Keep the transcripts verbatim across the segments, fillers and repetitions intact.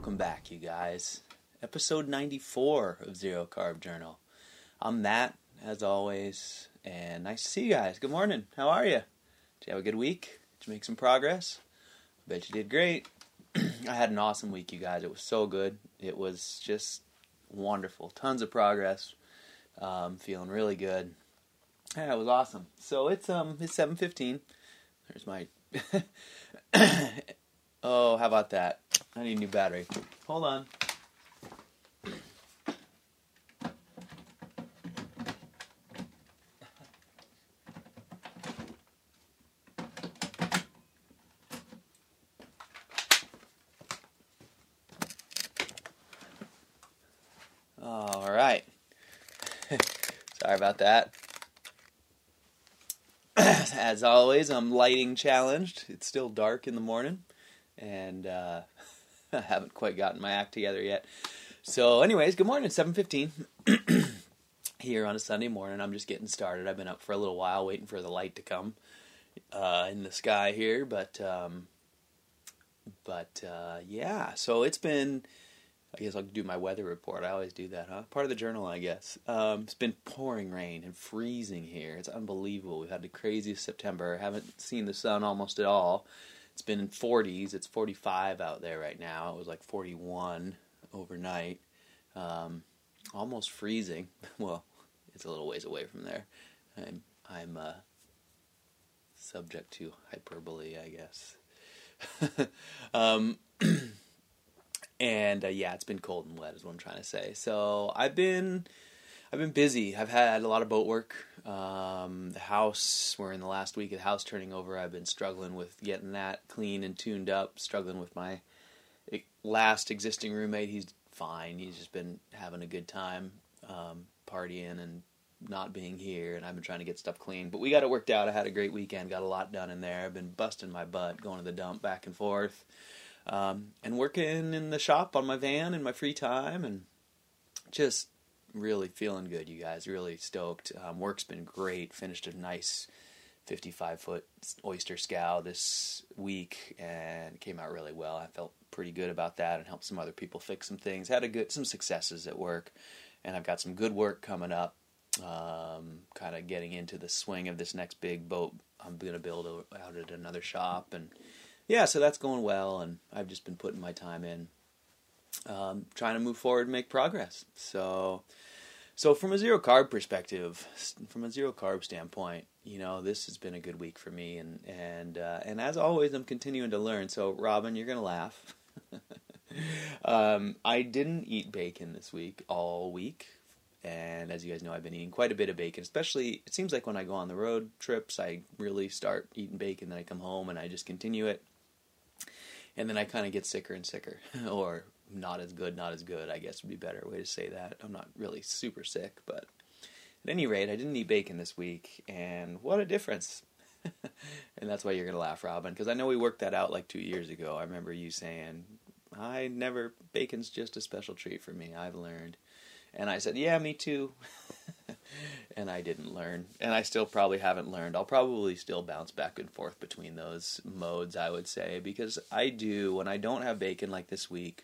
welcome back, you guys. Episode ninety-four of Zero Carb Journal. I'm Matt, as always, and nice to see you guys. Good morning. How are you? Did you have a good week? Did you make some progress? I bet you did great. I had an awesome week, you guys. It was so good. It was just wonderful. Tons of progress. Um, feeling really good. Yeah, it was awesome. So it's um it's seven fifteen. There's my... Oh, how about that? I need a new battery. Hold on. All right. Sorry about that. As always, I'm lighting challenged. It's still dark in the morning, and uh, I haven't quite gotten my act together yet. So anyways, good morning, seven fifteen. Here on a Sunday morning. I'm just getting started. I've been up for a little while waiting for the light to come uh, in the sky here, but um, but uh, yeah, so it's been... I guess I'll do my weather report. I always do that, huh? Part of the journal, I guess. Um, it's been pouring rain and freezing here. It's unbelievable. We've had the craziest September. I haven't seen the sun almost at all. It's been in forties. It's forty-five out there right now. It was like forty-one overnight. Um, almost freezing. Well, it's a little ways away from there. I'm, I'm uh, subject to hyperbole, I guess. um... And uh, yeah, it's been cold and wet is what I'm trying to say. So I've been, I've been busy. I've had a lot of boat work. Um, the house, we're in the last week of house turning over. I've been struggling with getting that clean and tuned up. Struggling with my last existing roommate. He's fine. He's just been having a good time, um, partying and not being here. And I've been trying to get stuff clean. But we got it worked out. I had a great weekend. Got a lot done in there. I've been busting my butt, going to the dump back and forth. Um, and working in the shop on my van in my free time, and just really feeling good, you guys. Really stoked. Um, work's been great. Finished a nice fifty-five foot oyster scow this week, and it came out really well. I felt pretty good about that, and helped some other people fix some things. Had a good some successes at work, and I've got some good work coming up. Um, kind of getting into the swing of this next big boat I'm going to build out at another shop, and yeah, so that's going well, and I've just been putting my time in, um, trying to move forward and make progress. So, so from a zero carb perspective, from a zero carb standpoint, you know, this has been a good week for me, and and uh, and as always, I'm continuing to learn. So, Robin, you're gonna laugh. um, I didn't eat bacon this week all week. And as you guys know, I've been eating quite a bit of bacon, especially, it seems like when I go on the road trips, I really start eating bacon, then I come home and I just continue it. And then I kind of get sicker and sicker, or not as good, not as good, I guess would be a better way to say that. I'm not really super sick, but at any rate, I didn't eat bacon this week, and what a difference. And that's why you're going to laugh, Robin, because I know we worked that out like two years ago. I remember you saying, I never, bacon's just a special treat for me, I've learned. And I said, yeah, me too. And I didn't learn. And I still probably haven't learned. I'll probably still bounce back and forth between those modes, I would say. Because I do, when I don't have bacon like this week,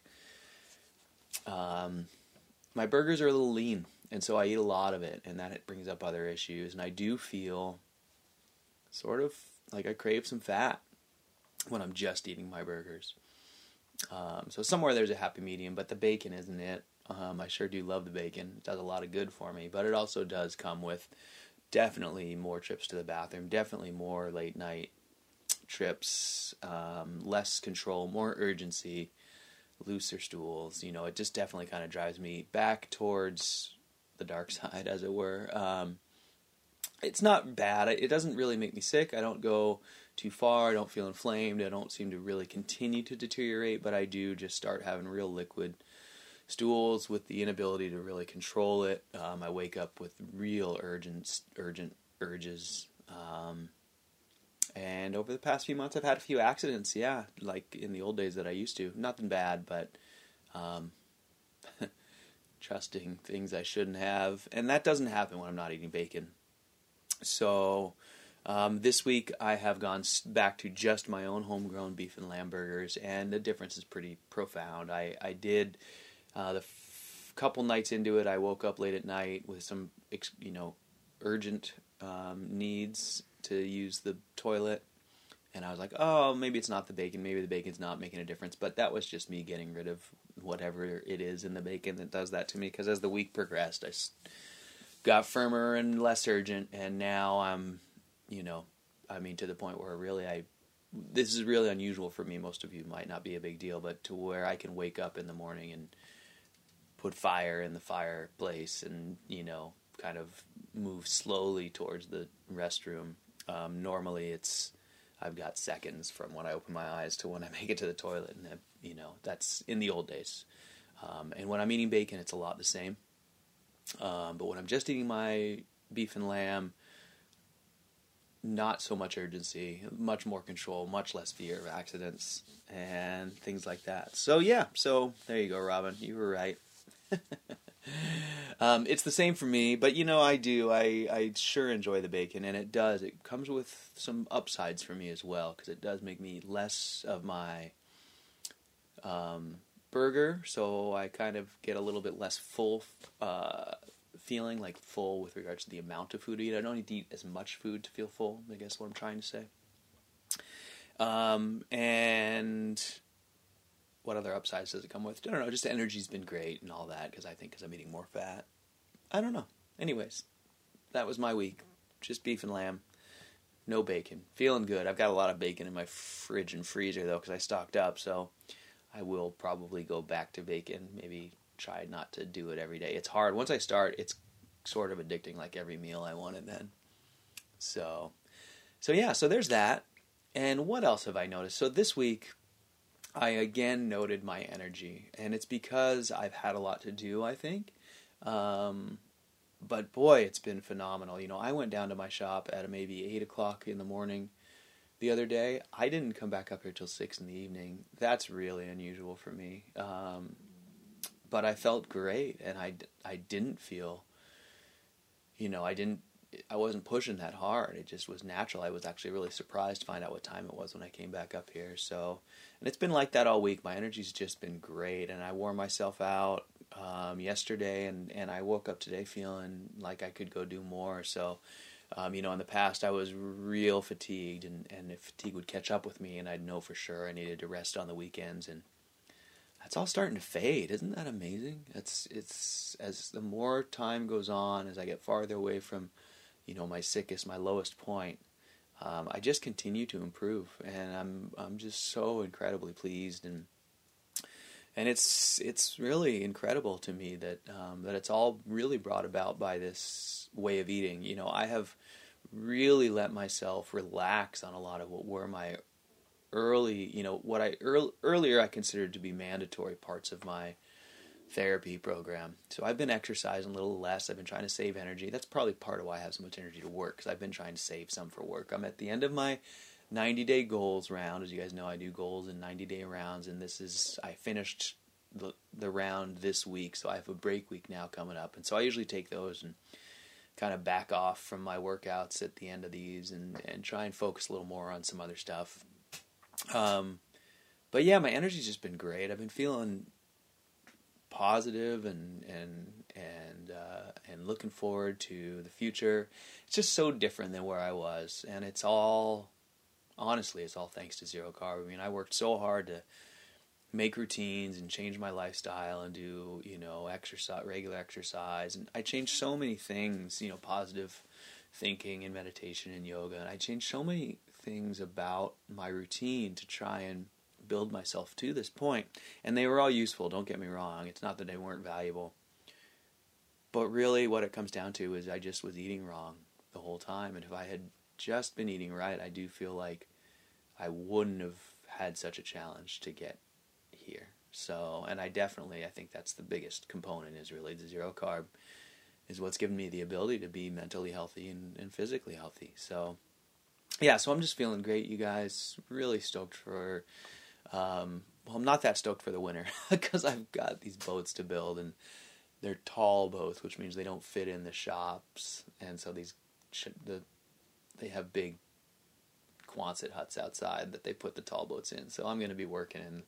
um, my burgers are a little lean. And so I eat a lot of it. And that brings up other issues. And I do feel sort of like I crave some fat when I'm just eating my burgers. Um, so somewhere there's a happy medium. But the bacon isn't it. Um, I sure do love the bacon. It does a lot of good for me, but it also does come with definitely more trips to the bathroom, definitely more late night trips, um, less control, more urgency, looser stools. You know, it just definitely kind of drives me back towards the dark side, as it were. Um, it's not bad. It doesn't really make me sick. I don't go too far. I don't feel inflamed. I don't seem to really continue to deteriorate, but I do just start having real liquid stools with the inability to really control it. Um, I wake up with real urgent, urgent urges. Um, and over the past few months, I've had a few accidents. Yeah, like in the old days that I used to. Nothing bad, but um, trusting things I shouldn't have. And that doesn't happen when I'm not eating bacon. So Um, this week I have gone back to just my own homegrown beef and lamb burgers, and the difference is pretty profound. I, I did, uh, the f- couple nights into it, I woke up late at night with some, you know, urgent um, needs to use the toilet. And I was like, oh, maybe it's not the bacon. Maybe the bacon's not making a difference. But that was just me getting rid of whatever it is in the bacon that does that to me. Because as the week progressed, I got firmer and less urgent. And now I'm, you know, I mean, to the point where really I, this is really unusual for me. Most of you might not be a big deal. But to where I can wake up in the morning and put fire in the fireplace and, you know, kind of move slowly towards the restroom. Um, normally it's... I've got seconds from when I open my eyes to when I make it to the toilet, and you know that's in the old days. Um, and when I'm eating bacon, it's a lot the same. Um, but when I'm just eating my beef and lamb, not so much urgency, much more control, much less fear of accidents and things like that. So yeah, so there you go, Robin. You were right. um, it's the same for me, but you know I do. I, I sure enjoy the bacon, and it does. It comes with some upsides for me as well, because it does make me less of my um, burger, so I kind of get a little bit less full uh, feeling, like full with regards to the amount of food I eat. I don't need to eat as much food to feel full, I guess what I'm trying to say. Um, and... What other upsides does it come with? I don't know. Just the energy's been great and all that, because I think because I'm eating more fat. I don't know. Anyways, that was my week. Just beef and lamb. No bacon. Feeling good. I've got a lot of bacon in my fridge and freezer, though, because I stocked up. So I will probably go back to bacon. Maybe try not to do it every day. It's hard. Once I start, it's sort of addicting, like every meal I want it then. So, so yeah, so there's that. And what else have I noticed? So this week... I again noted my energy, and it's because I've had a lot to do, I think. Um, but boy, it's been phenomenal. You know, I went down to my shop at maybe eight o'clock in the morning the other day. I didn't come back up here till six in the evening. That's really unusual for me. Um, but I felt great, and I, I didn't feel, you know, I didn't, I wasn't pushing that hard. It just was natural. I was actually really surprised to find out what time it was when I came back up here. So, and it's been like that all week. My energy's just been great, and I wore myself out um, yesterday, and, and I woke up today feeling like I could go do more. So, um, you know, in the past I was real fatigued, and, and if fatigue would catch up with me, and I'd know for sure I needed to rest on the weekends, and that's all starting to fade. Isn't that amazing? It's it's as the more time goes on, as I get farther away from, you know, my sickest, my lowest point, um, I just continue to improve, and I'm I'm just so incredibly pleased, and and it's it's really incredible to me that um, that it's all really brought about by this way of eating. You know, I have really let myself relax on a lot of what were my early, you know, what I earl, earlier I considered to be mandatory parts of my therapy program. So I've been exercising a little less. I've been trying to save energy. That's probably part of why I have so much energy to work, because I've been trying to save some for work. I'm at the end of my ninety-day goals round. As you guys know, I do goals in ninety-day rounds, and this is, I finished the, the round this week, so I have a break week now coming up. And so I usually take those and kind of back off from my workouts at the end of these and, and try and focus a little more on some other stuff. Um, but yeah, my energy's just been great. I've been feeling positive and and and uh, and looking forward to the future. It's just so different than where I was, and it's all, honestly, it's all thanks to Zero Carb. I mean, I worked so hard to make routines and change my lifestyle and do, you know, exercise, regular exercise, and I changed so many things, you know, positive thinking and meditation and yoga, and I changed so many things about my routine to try and build myself to this point, and they were all useful, don't get me wrong. It's not that they weren't valuable, but really what it comes down to is I just was eating wrong the whole time, and if I had just been eating right, I do feel like I wouldn't have had such a challenge to get here. So, and I definitely, I think that's the biggest component, is really the Zero Carb is what's given me the ability to be mentally healthy and, and physically healthy. So yeah, so I'm just feeling great, you guys. Really stoked for Um, well, I'm not that stoked for the winter because I've got these boats to build, and they're tall boats, which means they don't fit in the shops, and so these sh- the they have big Quonset huts outside that they put the tall boats in. So I'm going to be working in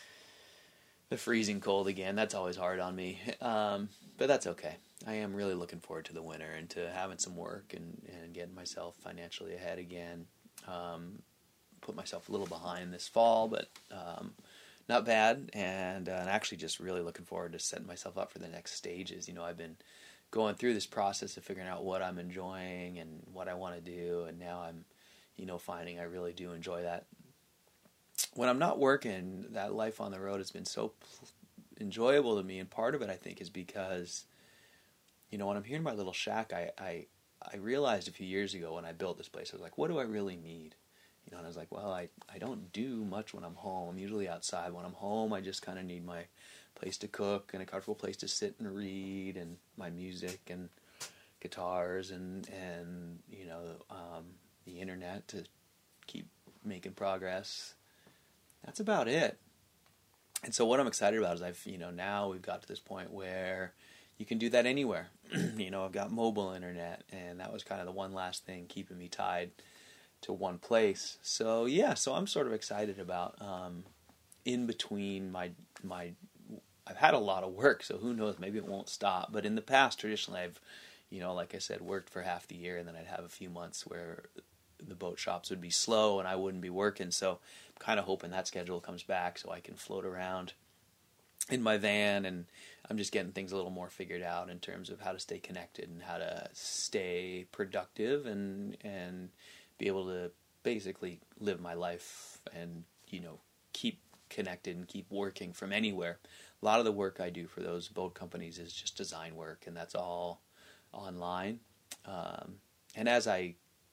the freezing cold again. That's always hard on me. Um, but that's okay. I am really looking forward to the winter and to having some work and, and getting myself financially ahead again. Um, put myself a little behind this fall, but um, not bad. And, uh, and actually just really looking forward to setting myself up for the next stages. You know, I've been going through this process of figuring out what I'm enjoying and what I want to do. And now I'm, you know, finding I really do enjoy that. When I'm not working, that life on the road has been so enjoyable to me, and part of it, I think, is because, you know, when I'm here in my little shack, I, I, I realized a few years ago when I built this place, I was like, what do I really need? You know, and I was like, well, I, I don't do much when I'm home. I'm usually outside. When I'm home, I just kind of need my place to cook and a comfortable place to sit and read, and my music and guitars and, and you know, um, the internet to keep making progress. That's about it. And so what I'm excited about is I've, you know, now we've got to this point where you can do that anywhere. You know, I've got mobile internet, and that was kind of the one last thing keeping me tied to one place. So yeah, so I'm sort of excited about um, in between my my. I've had a lot of work, so who knows? Maybe it won't stop. But in the past, traditionally, I've, you know, like I said, worked for half the year, and then I'd have a few months where the boat shops would be slow and I wouldn't be working. So I'm kind of hoping that schedule comes back so I can float around in my van, and I'm just getting things a little more figured out in terms of how to stay connected and how to stay productive and and be able to basically live my life and, you know, keep connected and keep working from anywhere. A lot of the work I do for those boat companies is just design work, and that's all online. Um, and as I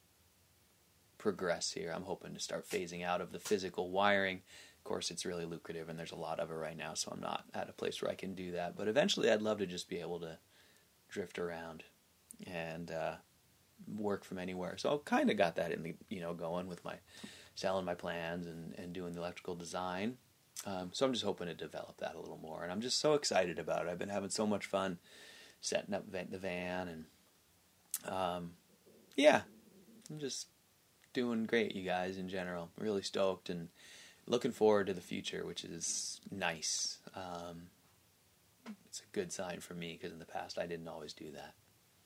progress here, I'm hoping to start phasing out of the physical wiring. Of course, it's really lucrative, and there's a lot of it right now, so I'm not at a place where I can do that. But eventually, I'd love to just be able to drift around and uh, work from anywhere. So I've kind of got that in the, you know, going with my selling my plans and, and doing the electrical design. Um, so I'm just hoping to develop that a little more, and I'm just so excited about it. I've been having so much fun setting up the van, and um, yeah, I'm just doing great, you guys, in general. Really stoked and looking forward to the future, which is nice. Um, it's a good sign for me, because in the past I didn't always do that.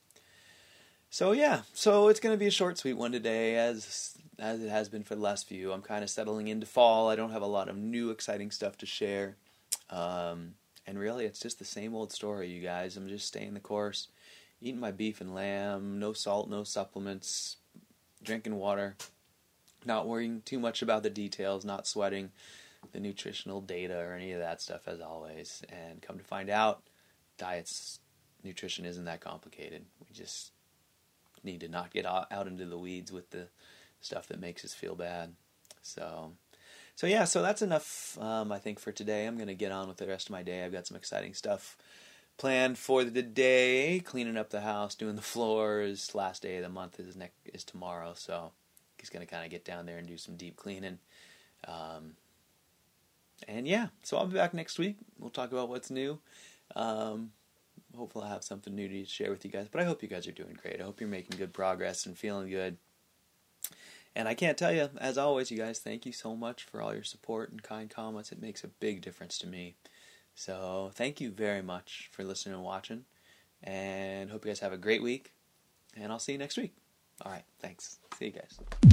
So yeah, so it's going to be a short, sweet one today, as as it has been for the last few. I'm kind of settling into fall. I don't have a lot of new, exciting stuff to share. Um, and really, it's just the same old story, you guys. I'm just staying the course, eating my beef and lamb, no salt, no supplements, drinking water, not worrying too much about the details, not sweating the nutritional data or any of that stuff, as always. And come to find out, diets, nutrition isn't that complicated. We just need to not get out into the weeds with the stuff that makes us feel bad. So, so yeah, so that's enough, um, I think, for today. I'm going to get on with the rest of my day. I've got some exciting stuff planned for the day, cleaning up the house, doing the floors. Last day of the month is next, is tomorrow, so he's going to kind of get down there and do some deep cleaning. Um, and yeah, so I'll be back next week. We'll talk about what's new. Um, hopefully I'll have something new to share with you guys, but I hope you guys are doing great. I hope you're making good progress and feeling good. And I can't tell you, as always, you guys, thank you so much for all your support and kind comments. It makes a big difference to me. So thank you very much for listening and watching, and hope you guys have a great week, and I'll see you next week. All right, thanks. See you guys.